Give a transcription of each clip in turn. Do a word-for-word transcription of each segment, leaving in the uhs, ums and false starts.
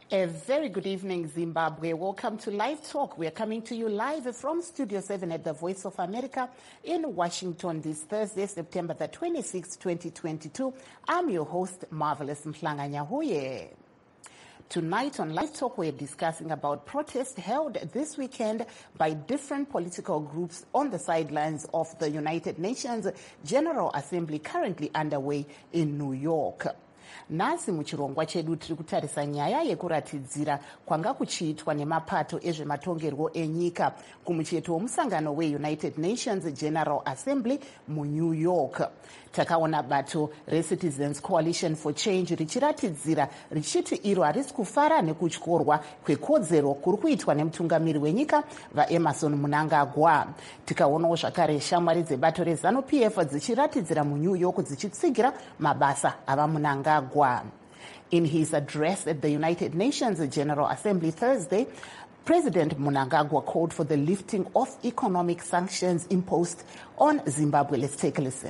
A very good evening, Zimbabwe. Welcome to Live Talk. We are coming to you live from Studio seven at the Voice of America in Washington this Thursday, September the twenty-sixth, twenty twenty-two. I'm your host, Marvelous Mhlanga-Nyahuye. Tonight on Live Talk, we're discussing about protests held this weekend by different political groups on the sidelines of the United Nations General Assembly currently underway in New York. Nasi muchirongwa chedu tiri kutarisa nyaya yekuratidzira kwanga kuchiitwa nemapato ezvematongerwo enyika kumucheto womusangano weUnited Nations General Assembly muNew York. Takaona bato reCitizens Coalition for Change richiratidzira richiti iro harisi kufara nekutyorwa kwekodzero kuri kuitwa nemutungamiri wenyika vaEmerson Mnangagwa. Tikaonawo zvakare shamwari dzebato reZANU P F dzichiratidzira muNew York dzichitsigira mabasa ava Mnangagwa. In his address at the United Nations General Assembly Thursday, President Mnangagwa called for the lifting of economic sanctions imposed on Zimbabwe. Let's take a listen.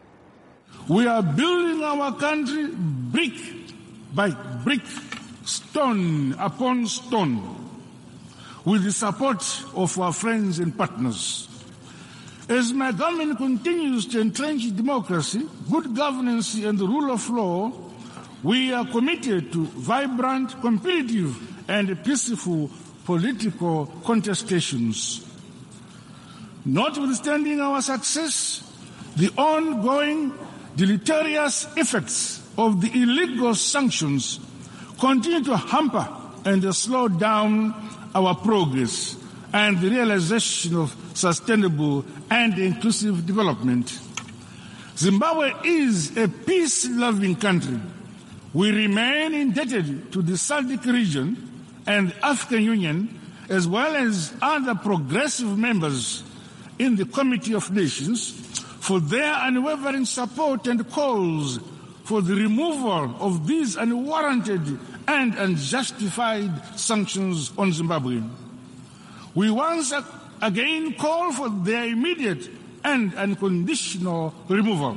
We are building our country brick by brick, stone upon stone, with the support of our friends and partners. As my government continues to entrench democracy, good governance and the rule of law, we are committed to vibrant, competitive and peaceful political contestations. Notwithstanding our success, the ongoing deleterious effects of the illegal sanctions continue to hamper and slow down our progress and the realization of sustainable and inclusive development. Zimbabwe is a peace-loving country. We remain indebted to the SADC region and the African Union, as well as other progressive members in the Committee of Nations, for their unwavering support and calls for the removal of these unwarranted and unjustified sanctions on Zimbabwe. We once again call for their immediate and unconditional removal.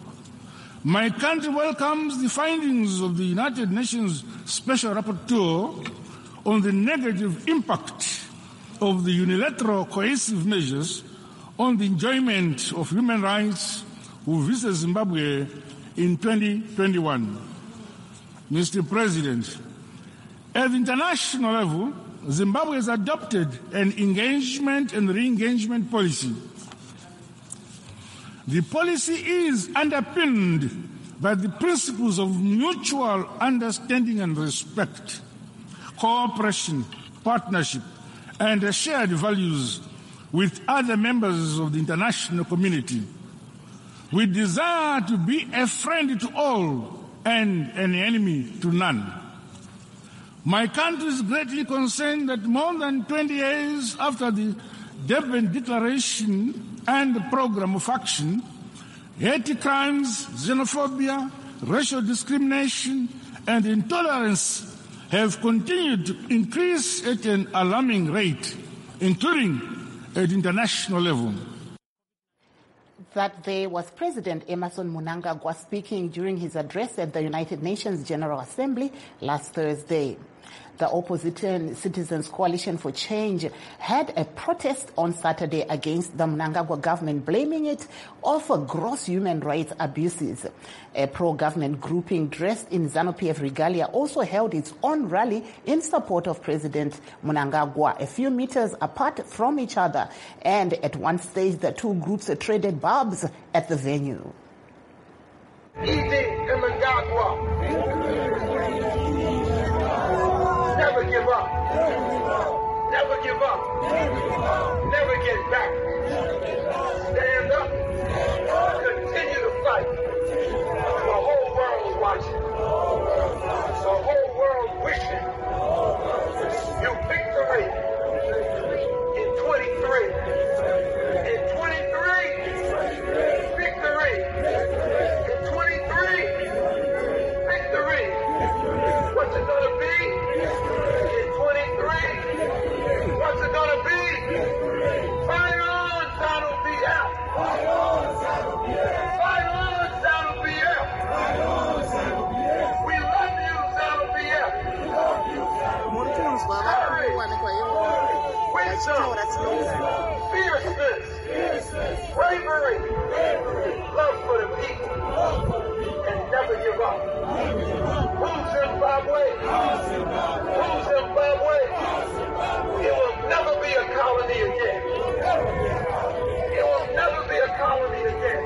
My country welcomes the findings of the United Nations Special Rapporteur on the negative impact of the unilateral coercive measures on the enjoyment of human rights who visited Zimbabwe in twenty twenty-one. Mister President, at the international level, Zimbabwe has adopted an engagement and re-engagement policy. The policy is underpinned by the principles of mutual understanding and respect, cooperation, partnership, and shared values with other members of the international community. We desire to be a friend to all and an enemy to none. My country is greatly concerned that more than twenty years after the Durban Declaration and the Programme of Action, hate crimes, xenophobia, racial discrimination, and intolerance have continued to increase at an alarming rate, including at international level. That there was President Emmerson Mnangagwa speaking during his address at the United Nations General Assembly last Thursday. The opposition Citizens Coalition for Change had a protest on Saturday against the Mnangagwa government, blaming it for gross human rights abuses. A pro-government grouping dressed in ZANU P F regalia also held its own rally in support of President Mnangagwa, a few meters apart from each other. And at one stage, the two groups traded barbs at the venue. Never give up. Never give up. Never get back. Stand up. Continue to fight. The whole world's watching. The whole world wishing you victory in twenty-three. In twenty-three. Victory. In twenty-three. Victory. What's it gonna be? In twenty-three, what's it gonna be? Fight on, ZANU P F! Fight on, ZANU P F! Fight on, ZANU P F! fierceness, bravery, love for the people, and never give up. Who's Zimbabwe? Who's Zimbabwe? It will never be a colony again. It will never be a colony again.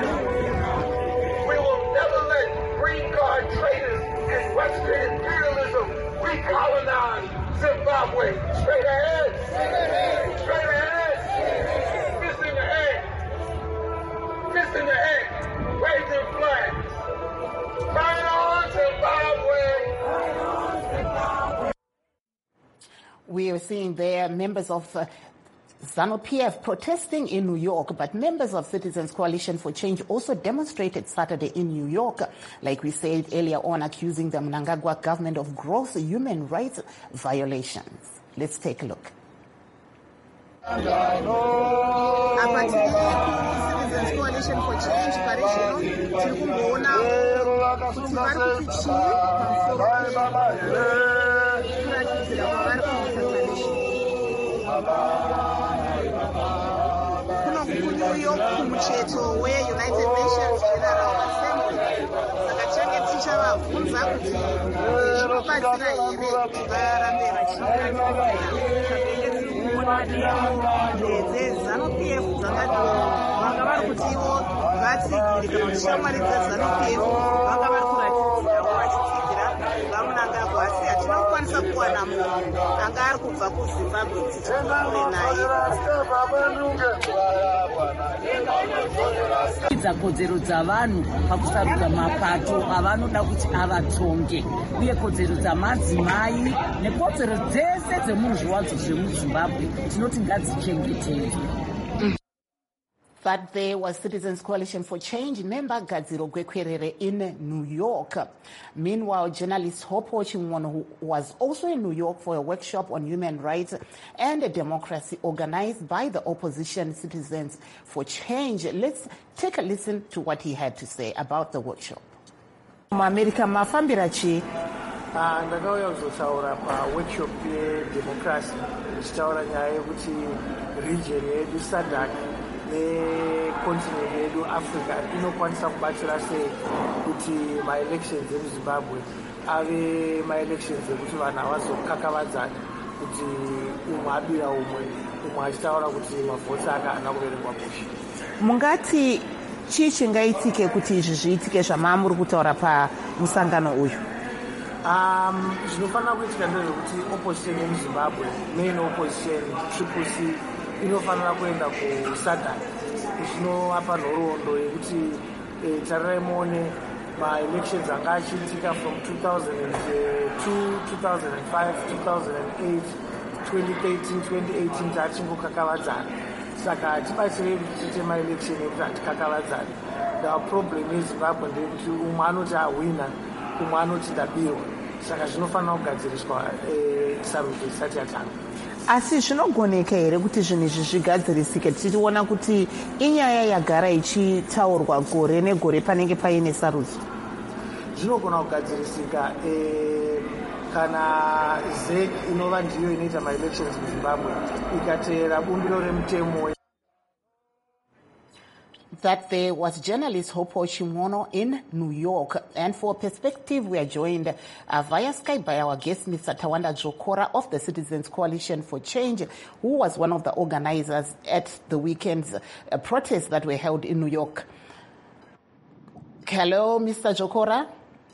We will never let green card traders and Western imperialism recolonize Zimbabwe. Straight ahead. Straight ahead. Fist in the air. Fist in the air. Raising flags. Fight on, Zimbabwe. We are seeing there members of uh, ZANU-P F protesting in New York, but members of Citizens Coalition for Change also demonstrated Saturday in New York, like we said earlier on, accusing the Mnangagwa government of gross human rights violations. Let's take a look. Citizens Coalition for Change parishiono tiri kumboona kuti vari kupichii kuratidzira kwavari kuisa kuno kuNew York kumucheto weUnited Nations General Assembly. Saka tinenge tichavabvunza kuti zvinobatsira here kuti varambe dzeZANU-P F dzangati vanga vari kuti ivo vatsigiri kana kuti shamwari dzeZANU-P F vanga vari kuratidzirawo vachitsigira vaMnangagwa, asi hatina kukwanisa kuwana munhu anga ari kubva kuZimbabwe kuti tikure naye. Idza kodzero dzavanhu pakusarudza mapato avanoda kuti avatonge, uye kodzero dzamadzimai nekodzero dzese dzemuzviwadzo zvemuZimbabwe tinoti ngadzichengetedzwe. That there was Citizens Coalition for Change member Gadziro Gwekwerere in New York. Meanwhile, journalist Hope Ochimwono, who was also in New York for a workshop on human rights and democracy organized by the opposition Citizens for Change. Let's take a listen to what he had to say about the workshop. America mafambira chi ndakauya kuzotaura paworkshop yedemocracy ndichitaura nyaya yekuti region yedu SADC necontinent yedu Africa inokwanisa kubatsira sei kuti maelections emuZimbabwe ave maelections ekuti vanhu havazokakavadzana kuti umwe abira umwe umwe achitaura kuti mavhoti ake haana kuverengwa Bush. Mungati chii chingaitike kuti izvi zviitike zvamamuri kutaura pamusangano uyu? Um, zvinofanira kuitika ndezvekuti opposition yemuZimbabwe, main opposition Triple C, inofanira kuenda kuSADC. Zvinovapa nhoroondo yekuti eh, tarirai muone ma-elections anga achiitika from two thousand two, two thousand five, two thousand eight, twenty thirteen, twenty eighteen taachingokakavadzana. Saka tibatsirei kuti tiite ma-election ekuti hatikakavadzane. The problem yeZimbabwe ndeyekuti umwe anoti ahwina, umwe anoti ndabirwa. Saka zvinofanira kugadziriswa sarudzo isati yatanga. Asi zvinogoneka here kuti zvinhu izvi zvigadzirisike tichiona kuti inyaya yagara ichitaurwa gore negore panenge paine sarudzo? Zvinogona kugadzirisika kana Z E C inova ndiyo inoita ma-elections muZimbabwe ikateera bumbiro remutemo. That there was journalist Hope Ochimwono in New York. And for perspective, we are joined uh, via Skype by our guest, Mister Tawanda Jokora of the Citizens Coalition for Change, who was one of the organizers at the weekend's uh, protests that were held in New York. Hello, Mister Jokora.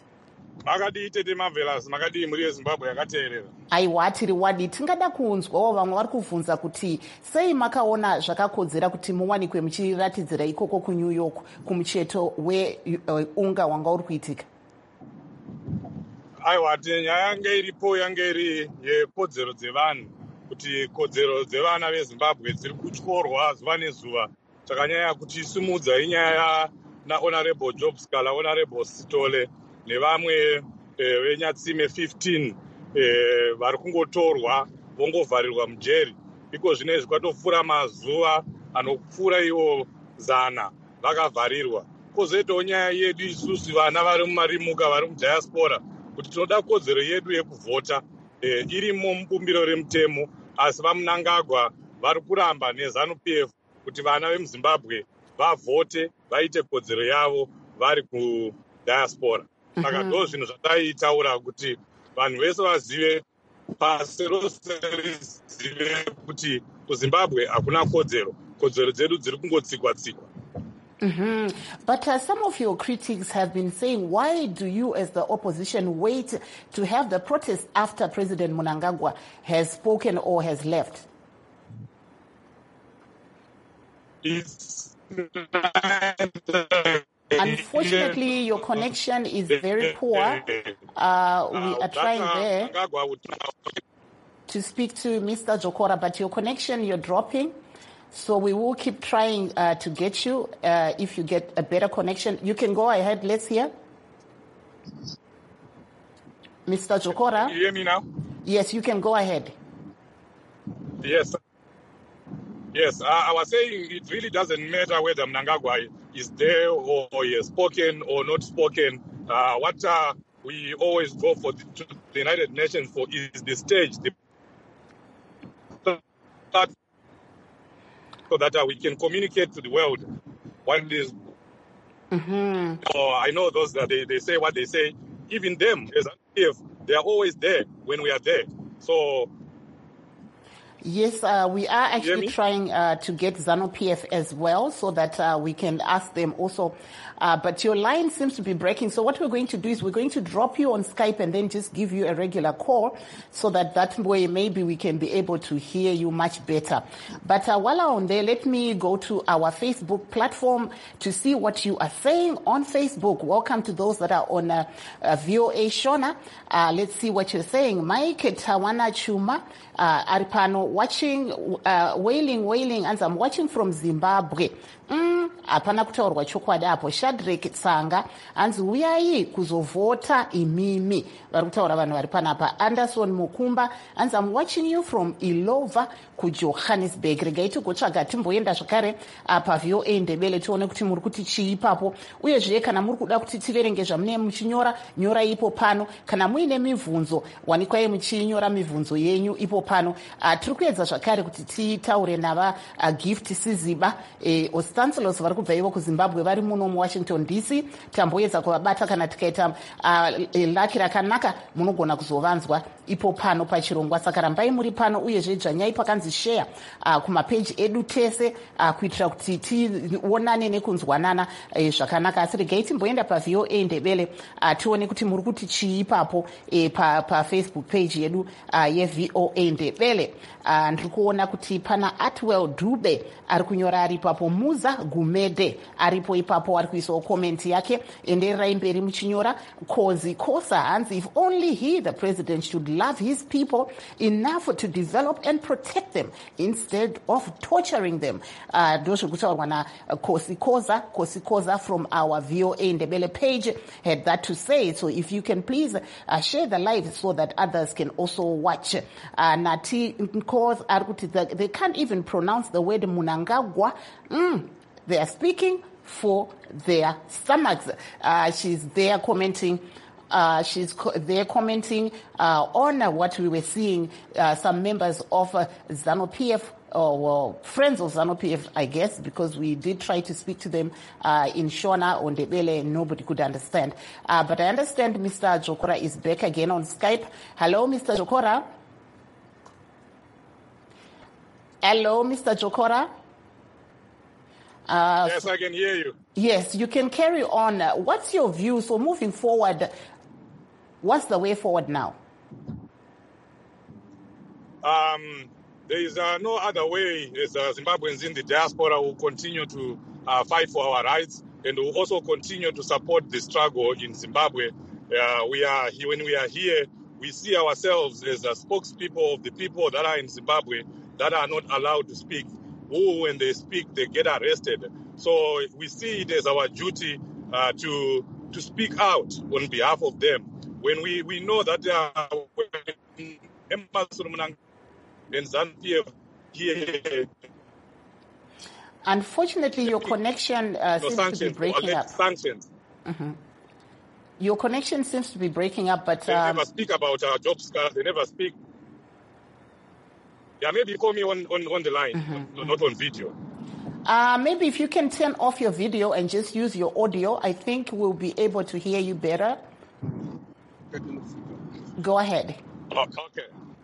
aiwa tiri wadi tingada kunzwawo vamwe vari kubvunza kuti sei makaona zvakakodzera kuti muwanikwe muchiratidzira ikoko kuNew York kumucheto weunga wanga uri kuitika. aiwa nyaya yange iripo yange iri yekodzero dzevanhu kuti kodzero dzevana veZimbabwe dziri kutyorwa zuva nezuva. Takanyanya kuti simudza inyaya naHonorable Job Scala, Honorable Sitole nevamwe venyatsime fifteen vari kungotorwa vongovharirwa mujeri. Iko zvinezvi kwatopfuura mazuva anopfuura iwo zana vakavharirwa. Kozoitawo nyaya yedu isusu vana vari mumarimuka vari mudiaspora kuti tinoda kodzero yedu yekuvhota irimo mubumbiro remutemo. asi vamunangagwa vari kuramba nezanu P F kuti vana vemuzimbabwe vavhote vaite kodzero yavo vari kudiaspora. Saka ndo zvinhu zvataitaura kuti vanhu vese vazive, pasi rose rizive kuti kuzimbabwe hakuna kodzero. Kodzero dzedu dziri kungotsikwa-tsikwa. Mm-hmm. But uh, some of your critics have been saying, why do you as the opposition wait to have the protest after President Mnangagwa has spoken or has left? It's Unfortunately, your connection is very poor. Uh, we are trying there to speak to Mister Jokora, but your connection, you're dropping. So we will keep trying uh, to get you. Uh, if you get a better connection, you can go ahead. Let's hear. Mister Jokora? Can you hear me now? Yes, you can go ahead. Yes. Yes, I, I was saying it really doesn't matter whether Mnangagwa is there or, or he has spoken or not spoken. Uh, what uh, we always go for the, to the United Nations for is the stage, the so that uh, we can communicate to the world what it is. Mm-hmm. So I know those that they, they say what they say. Even them, as if they are always there when we are there. So. Yes, uh, we are actually trying uh, to get ZANU-P F as well so that uh, we can ask them also. Uh, but your line seems to be breaking. So what we're going to do is we're going to drop you on Skype and then just give you a regular call so that that way maybe we can be able to hear you much better. But uh, while I'm on there, let me go to our Facebook platform to see what you are saying on Facebook. Welcome to those that are on uh, uh, V O A Shona. Uh, let's see what you're saying. Mike Tawana Chuma. Uh, Aripano watching, uh, wailing, wailing, and I'm watching from Zimbabwe. Mm, apana kutaurwa chokwadi apo. Shadrack Tsanga anzi uyai kuzovota imimi. Vari kutaura vanhu vari panapa. Anderson Mukumba anzi I'm watching you from Ilova kuJohannesburg. Regai tigotsvaga timboenda zvakare pa V O A Ndebele tione kuti muri kuti chii ipapo. Uyezve kana muri kuda kuti tiverenge zvamune muchinyora, nyora ipo pano. Kana muine mibvunzo, wanikwai muchinyora mibvunzo yenyu ipo pano. Uh, tiri kuedza zvakare kuti titaure nava uh, Gift Siziba eh, ostancelos vari kubva ivo kuZimbabwe vari muno muWashington D C. Tamboedza kuvabata kana tikaita uh, laki rakanaka munogona kuzovanzwa ipo pano pachirongwa. Saka rambai muri pano uyezve dzvanyai pakanzi share uh, kumapeji edu tese uh, kuitira kuti tionane nekunzwanana eh, zvakanaka. Asi regai timboenda pa V O A Ndebele uh, tione kuti muri kuti chii ipapo eh, pa, pa Facebook page yedu uh, ye V O A Ndebele. Uh, ndiri kuona kuti pana Atwell Dube ari kunyora ari ipapo. Muza Gumede aripo ipapo ari kuisawo comment yake. Endererai mberi muchinyora. Kozi Kosa hanzi if only he the president should love his people enough to develop and protect them instead of torturing them. Uh, ndozviri kutaurwa na Kosi Koza, Kosi Koza from our V O A Ndebele page had that to say. So if you can please uh, share the live so that others can also watch. Uh, Nati Nkoz Arguti, they can't even pronounce the word Mnangagwa. Mm, they are speaking for their stomachs. Uh, she's there commenting. Uh, she's co- there commenting uh, on uh, what we were seeing. Uh, some members of uh, ZANU-P F, or well, friends of ZANU-P F, I guess, because we did try to speak to them uh, in Shona on Ndebele and nobody could understand. Uh, but I understand Mister Jokora is back again on Skype. Hello, Mister Jokora. Hello, Mister Jokora. Uh, yes, I can hear you. Yes, you can carry on. Uh, what's your view? So moving forward, what's the way forward now? Um, there is uh, no other way as uh, Zimbabweans in the diaspora will continue to uh, fight for our rights and will also continue to support the struggle in Zimbabwe. Uh, we are here, when we are here, we see ourselves as uh, spokespeople of the people that are in Zimbabwe that are not allowed to speak. Who, when they speak, they get arrested. So we see it as our duty uh, to to speak out on behalf of them. When we, we know that uh, when Emma and ZANU-P F here. Unfortunately, your connection uh, seems to be breaking up. Sanctions. Mm-hmm. Your connection seems to be breaking up, but they um, never speak about our job scars. They never speak. Yeah, maybe call me on, on, on the line, mm-hmm. not on video. Uh, maybe if you can turn off your video and just use your audio, I think we'll be able to hear you better. Go ahead. Oh, okay.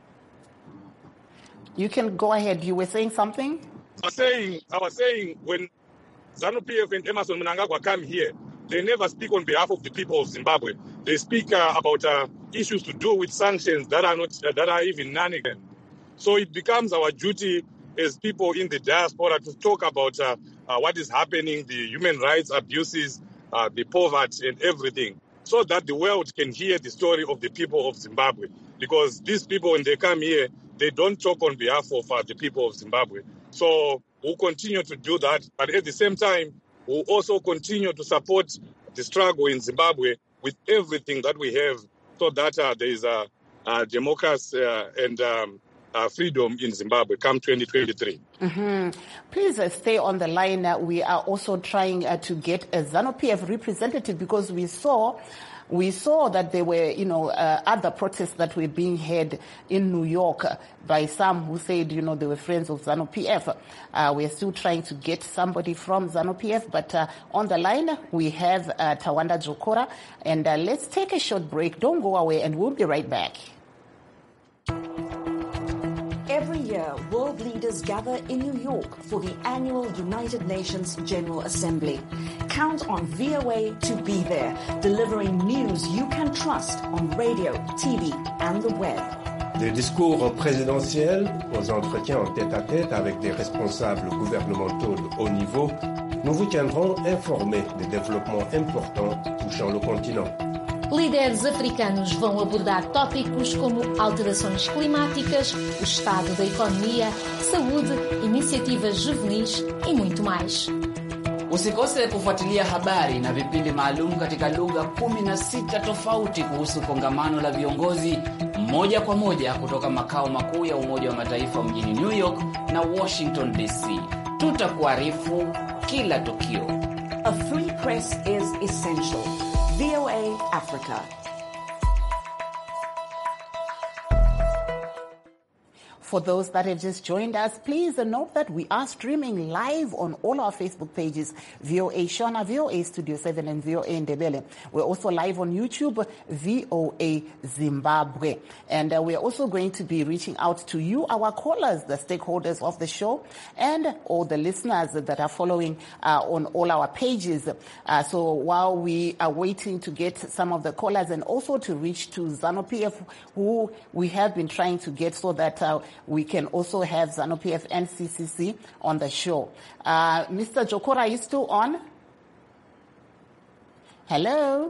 You can go ahead. You were saying something? I was saying, I was saying when ZANU-P F and Emmerson Mnangagwa come here, they never speak on behalf of the people of Zimbabwe. They speak uh, about uh, issues to do with sanctions that are not uh, that are even non-existent. So it becomes our duty as people in the diaspora to talk about uh, uh, what is happening, the human rights abuses, uh, the poverty and everything, so that the world can hear the story of the people of Zimbabwe. Because these people, when they come here, they don't talk on behalf of uh, the people of Zimbabwe. So we'll continue to do that. But at the same time, we'll also continue to support the struggle in Zimbabwe with everything that we have, so that uh, there is a, a democracy uh, and um, uh, freedom in Zimbabwe come twenty twenty-three. Mm-hmm. Please uh, stay on the line. Uh, we are also trying uh, to get a ZANU-P F representative, because we saw We saw that there were, you know, uh, other protests that were being held in New York uh, by some who said, you know, they were friends of ZANU-P F. Uh, we are still trying to get somebody from ZANU-P F, but uh, on the line we have uh, Tawanda Jokora, and uh, let's take a short break. Don't go away, and we'll be right back. Every year, world leaders gather in New York for the annual United Nations General Assembly. Count on V O A to be there, delivering news you can trust on radio, T V, and the web. Des discours présidentiels aux entretiens en tête-à-tête avec des responsables gouvernementaux de haut niveau, nous vous tiendrons informés des développements importants touchant le continent. Líderes africanos vão abordar tópicos como alterações climáticas, o estado da economia, saúde, iniciativas juvenis e muito mais. Usikose kufuatilia habari na vipindi maalum katika lugha kumi na sita tofauti kuhusu kongamano la viongozi moja kwa moja kutoka makao makuu ya Umoja wa Mataifa mjini New York na Washington D C. Tutakuarifu kila tukio. A free press is essential. V O A Africa. For those that have just joined us, please note that we are streaming live on all our Facebook pages, V O A Shona, V O A Studio seven, and V O A Ndebele. We're also live on YouTube, V O A Zimbabwe. And uh, we're also going to be reaching out to you, our callers, the stakeholders of the show, and all the listeners that are following uh, on all our pages. Uh, so while we are waiting to get some of the callers and also to reach to ZANU-P F, who we have been trying to get so that uh, we can also have ZANU-P F and C C C on the show. Uh, Mister Jokora, are you still on? Hello?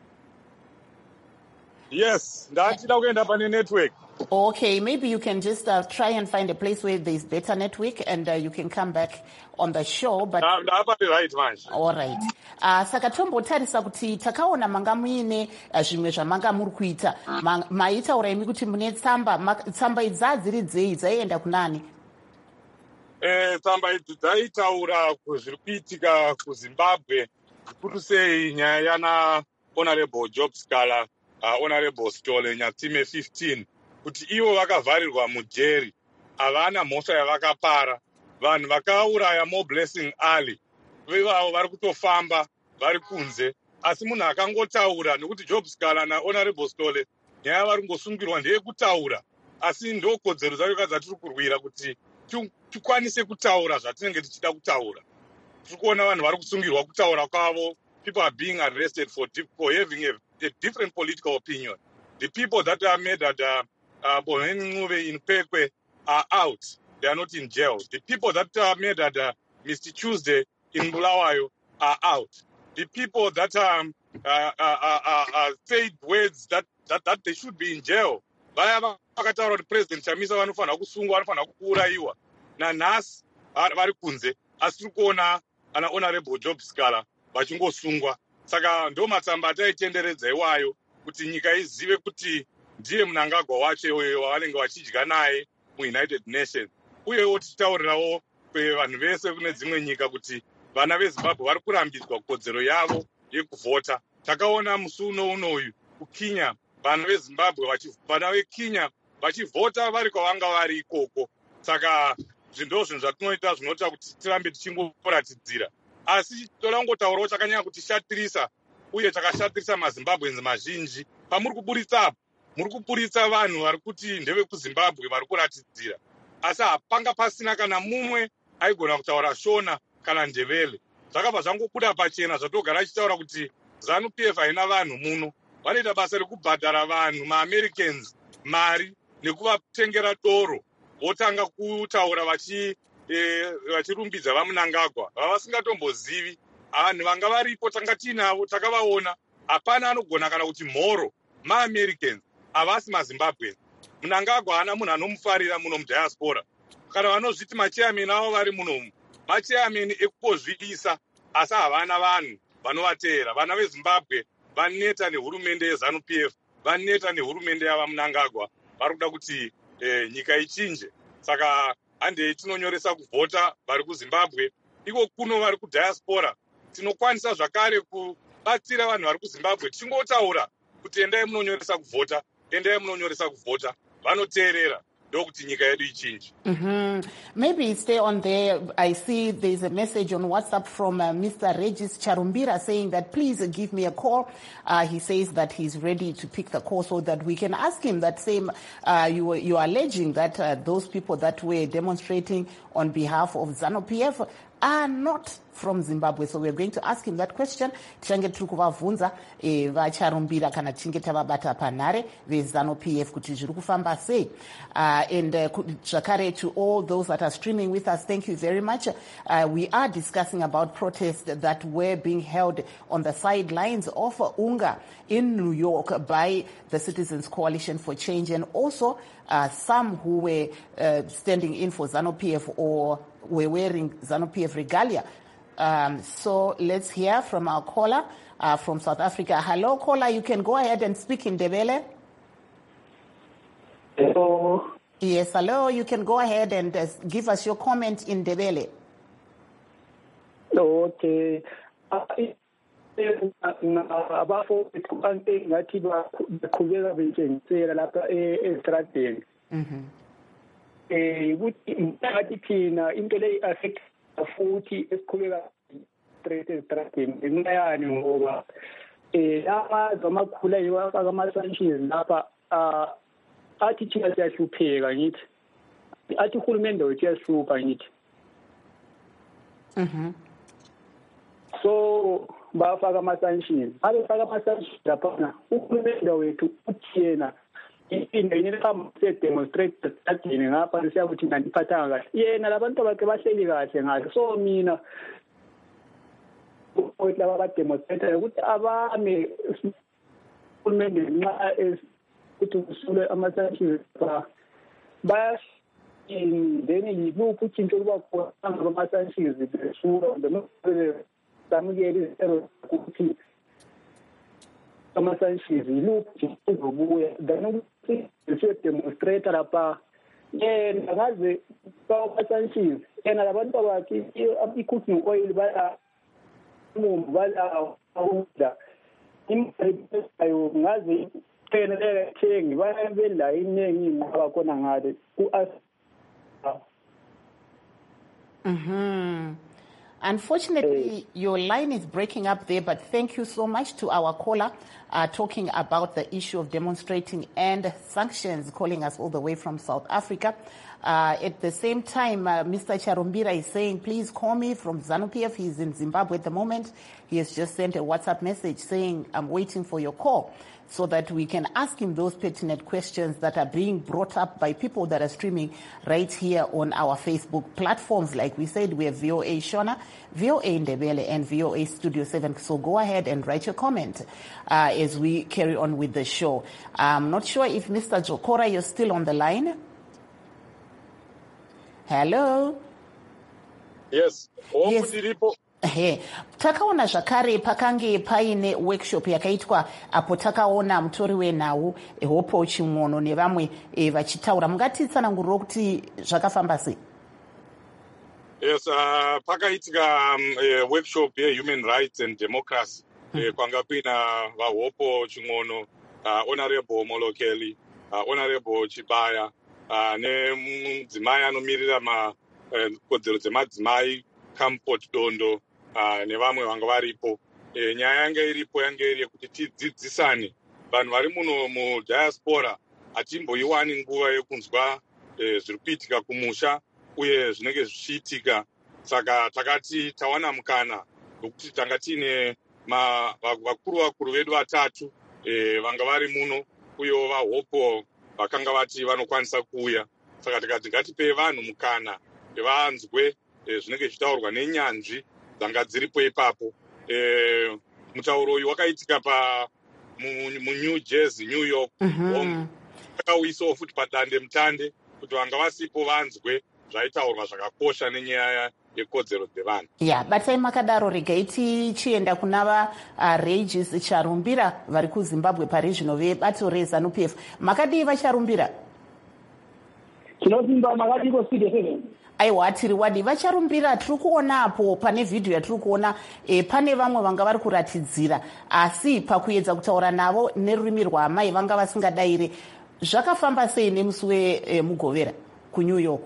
Yes, that's going to happen in network. Okay, maybe you can just uh, try and find a place where there's better network, and uh, you can come back on the show. But I'm right, man. All right. Uh, saka tombotarisa kuti takaona manga muine uh, zvimwe zvamanga muri kuita Ma, maitaura imi kuti mune tsamba ma, tsamba idzadziri dzei dzaienda kunani? Eh, tsamba idzi dzaitaura zviri kuitika kuZimbabwe, zvikuru sei nyaya yana Honorable Job Scala, uh, Honorable Stole Nyatime fifteen, kuti ivo vakavharirwa mujeri, havana mhosva yavakapara. Vanhu vakauraya Mo Blessing Ali, vivavo vari kutofamba vari kunze, asi munhu akangotaura, nekuti Job Scala naHonorable Stole nyaya vari kungosungirwa ndeyekutaura, asi ndokodzero dzacho dzatiri kurwira kuti tikwanise kutaura zvatinenge tichida kutaura. Tiri kuona vanhu vari kusungirwa kutaura kwavo. People are being arrested for, for having a, a different political opinion. The people that are made at uh, uh, in Pekwe are out. They are not in jail. The people that are made at uh, Mister Tuesday in Bulawayo are out. The people that um, uh, uh, uh, uh, said words that, that, that they should be in jail. Vaya vakataura kuti President Chamisa vanofanira kusungwa, vanofanira kuuraiwa. Nanhasi vari kunze, asi tiri kuona ana Honorable Job Scala vachingosungwa. Saka ndo matsamba ataitenderedza iwayo kuti nyika izive kuti ndiye Mnangagwa wacho wavanenge vachidya naye muUnited Nations. Uyewo tichitaurirawo vanhu vese kune dzimwe nyika kuti vana veZimbabwe vari kurambidzwa kodzero yavo yekuvhota. Takaona musi uno unoyu kuKenya, vana veZimbabwe vana veKenya vachivhota vari kwavanga vari ikoko. saka zvindo zvinhu zvatinoita zvinoita kuti tirambe tichingoratidzira, asi toda kungotaurawo chakanyanya kutishatirisa uye chakashatirisa mazimbabwenzi mazhinji. Pamuri kuburitsa apo, muri kuburitsa vanhu vari kuti ndevekuzimbabwe vari kuratidzira, asi hapanga pasina kana mumwe aigona kutaura Shona kana Ndebele. Zvakabva zvangobuda pachena zvatogara achitaura kuti ZANU P F haina vanhu muno. Vanoita basa rekubhadhara vanhu maAmericans mari nekuvatengera doro, votanga kutaura vachi eh, vachirumbidza vaMnangagwa vavasingatombozivi. Vanhu vanga varipo tanga tinavo takavaona, hapana anogona kana kuti mhoro maAmericans havasi maZimbabwe. Mnangagwa haana munhu anomufarira muno mudiaspora. Kana vanozviti machairman avo vari munomu, machairman ekupozviisa, asi havana vanhu vanovateera. Vana veZimbabwe vaneta nehurumende yeZANU P F, vaneta nehurumende yavaMnangagwa, vari kuda kuti eh, nyika ichinje. Saka handei tinonyoresa kuvhota vari kuZimbabwe, iko kuno vari kudiaspora tinokwanisa zvakare kubatsira vanhu vari kuZimbabwe tichingotaura kuti endai munonyoresa kuvhota, endai munonyoresa kuvhota, vanoteerera. Mm-hmm. Maybe stay on there. I see there's a message on WhatsApp from uh, Mister Regis Charumbira saying that please give me a call. Uh, he says that he's ready to pick the call so that we can ask him that same, uh, you, you are alleging that uh, those people that were demonstrating on behalf of ZANU P F are not from Zimbabwe. So we're going to ask him that question. Tichange tiri kuvabvunza vacharumbira kana tichinge tavabata panhare veZANU P F kuti zviri kufamba sei. And zvakare to all those that are streaming with us, thank you very much. Uh, we are discussing about protests that were being held on the sidelines of UNGA in New York by the Citizens Coalition for Change, and also uh, some who were uh, standing in for ZANU P F or were wearing ZANU P F regalia. Um, so let's hear from our caller uh, from South Africa. Hello, caller. You can go ahead and speak in Ndebele. Hello. Yes, hello. You can go ahead and uh, give us your comment in Ndebele. Okay. Abafo kubantu ngathi bakhubeka bentshengisela lapha eStrateni. Mhm. Eh ukuthi ngathi thina into le affect futhi esikhuleka straight eStrateni ngenayani ngoba eh lama zamakhula yiwaka kama-sanctions lapha ah athi thina siyahlupheka ngithi athi uhulumende wethu uyahlupha ngithi. Mhm. So bafaka ama-sanctions abefaka ama-sanctions laphana uhulumende wethu uthi yena into yini lekama se-demonstrate adini ngapha siyakuthi nandiphathanga kahle yena labantu bakhe bahleli kahle ngahle. So mina ukuthi laba bademonstrate ukuthi abame uhulumende nxa ukuthi usule ama-sanctions baya then yiluphi utshintsho luba khona ngama-sanctions besula samukeli izicelo ukuthi ama-sanctions yiluphi uzobuya then ukuthi siyodemonstrate lapha yena ngaze ama-sanctions yena labantu bakhe i-cooking oil bala umumbu bala awudla imali ayo ngaze pheneleke thengi bayabela iningi ngoba khona ngale ku-as. Mhm. Unfortunately, hey. Your line is breaking up there, but thank you so much to our caller uh, talking about the issue of demonstrating and sanctions, calling us all the way from South Africa. Uh, at the same time, uh, Mister Charumbira is saying, please call me from ZANU P F. He's in Zimbabwe at the moment. He has just sent a WhatsApp message saying, I'm waiting for your call, so that we can ask him those pertinent questions that are being brought up by people that are streaming right here on our Facebook platforms. Like we said, we have V O A Shona, V O A Ndebele, and V O A Studio seven. So go ahead and write your comment uh, as we carry on with the show. I'm not sure if Mister Jokora, you're still on the line. Hello? Yes. Yes. He takaona zvakare pakange paine workshop yakaitwa apo takaona mutori wenhau Hopo Chimwono nevamwe e, vachitaura mungatitsananguriro kuti zvakafamba sei? Yes, uh, pakaitika um, uh, workshop yehuman rights and democracy mm. uh, kwanga kuina vaHopo Chimwono, uh, honorable Molokeli, uh, honorable Chibaya, uh, nemudzimai anomirira makodzero uh, dzemadzimai Camport Dondo uh, nevamwe vanga varipo. E, nyaya yanga iripo yanga iri yekuti tidzidzisane vanhu vari muno mudiaspora hatimboiwani nguva yekunzwa e, zviri kuitika kumusha uye zvinenge zvichiitika. Saka takati tawana mukana wekuti tanga tiine vakuru vakuru vedu vatatu e, vanga vari muno uyewo vahopo vakanga vati vanokwanisa kuuya. Saka tikati ngatipe vanhu mukana vanzwe e, zvinenge zvichitaurwa nenyanzvi dzanga dziripo ipapo. E, mutauro uyu wakaitika pa muNew Jersey, New York. Mm-hmm. Wakauisawo futi padande mutande kuti vanga vasipo vanzwe zvaitaurwa zvakakosha nenyaya yekodzero dzevanhu. Yeah, batai makadaro regai tichienda kuna va uh, Regis Charumbira vari kuZimbabwe parizvino vebato reZANU P F. Makadii vacharumbira? Tinosimba makadii ko studio seven. Aiwa tiri wadi vacharumbira tiri kuona apo pane vhidhiyo yatiri kuona e, pane vamwe vanga vari kuratidzira asi pakuedza kutaura navo nerurimi rwaamai vanga vasingadayire. Zvakafamba sei nemusi wemugovera kuNew York?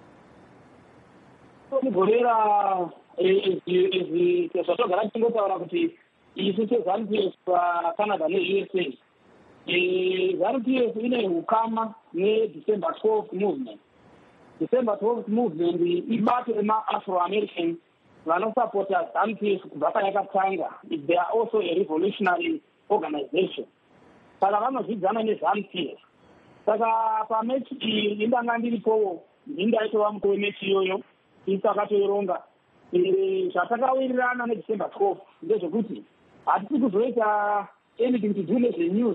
Mugovera izvi zvatogara tichingotaura kuti isu seZANU P F paCanada neU S A ZANU P F ine ukama neDecember twelfth movement. December twelfth movement ibato rema-Afro-American vanosapota ZANU P F kubva payakatanga. They are also a revolutionary organization. Saka vanozvidzana neZANU P F. Saka pamechi iyi indanga ndiripowo ndindaitova mukuru wemechi iyoyo isakatoironga. Zvatakawirirana neDecember twelfth ndezvekuti hatisi kuzoita anything to do nezvenews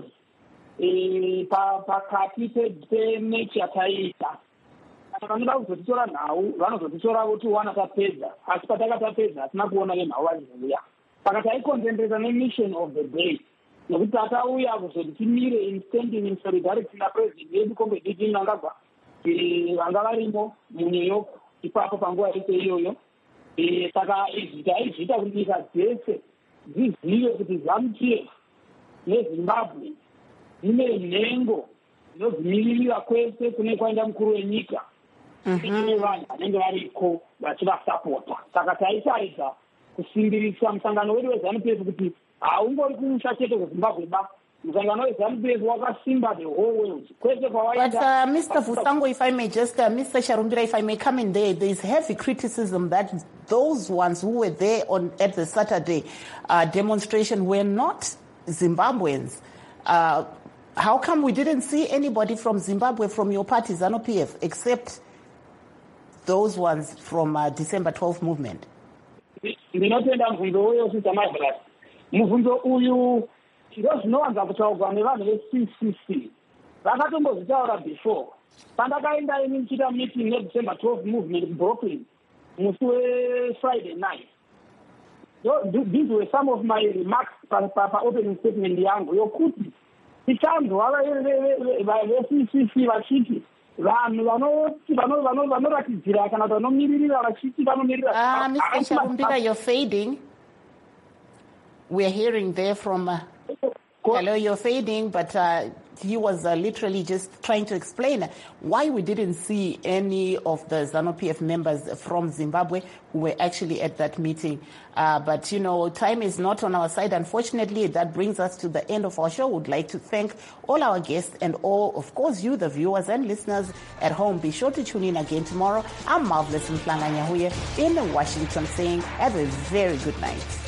pakati pemechi yataiita. Vanoda kuzotitora nhau vanozotitora votiwana tapedza asi pataka tapedza hatina kuona venhau vachiuya. Saka taiconcentrata nemission of the day nekuti takauya kuzoti timire in standing in solidarity napresident yedu Kombe Didi Mnangagwa vanga varimo muNew York ipapo panguva yese iyoyo. Saka izvi taizviita kuti nyika dzese dzizive kuti ZANU P F neZimbabwe dzine nhengo dzinodzimiririra kwese kune kwaenda mukuru wenyika. Ine vanhu vanenge variko vachivasapota. Saka taisaidza kusimbirisa musangano wedu weZANU P F kuti haungori kumusha chete kweZimbabwe ba. Musangano weZANU P F wakasimba the whole world. Kwese kwawaenda. But uh, Mister Vusango, if I may just, uh, Mister Charumbira, if I may come in there, there is heavy criticism that those ones who were there on at the Saturday uh, demonstration were not Zimbabweans. Uh, how come we didn't see anybody from Zimbabwe from your party, ZANU P F, except those ones from uh, December twelfth movement? Ndinotenda mvunzo uyo sita Margaret. Mvunzo uyu ndozvinowanza kutaurwa nevanhu veC C C. Vakatombozvitaura before. Pandakaenda ini ndichiita meeting neDecember twelfth movement kuBrooklyn musi weFriday night. These were some of my remarks pa-opening statement yangu yokuti tichanzwa veC C C vachiti vanhu vanoratidzira kana vanomiririra vachiti vanomirira. Ah, Mister Charumbira, you're fading. We're hearing there from uh, hello, you're fading, but uh, he was uh, literally just trying to explain why we didn't see any of the ZANU P F members from Zimbabwe who were actually at that meeting. Uh, but, you know, time is not on our side. Unfortunately, that brings us to the end of our show. We'd like to thank all our guests and all, of course, you, the viewers and listeners at home. Be sure to tune in again tomorrow. I'm Marvelous Mhlanga Nyahuye in Washington saying have a very good night.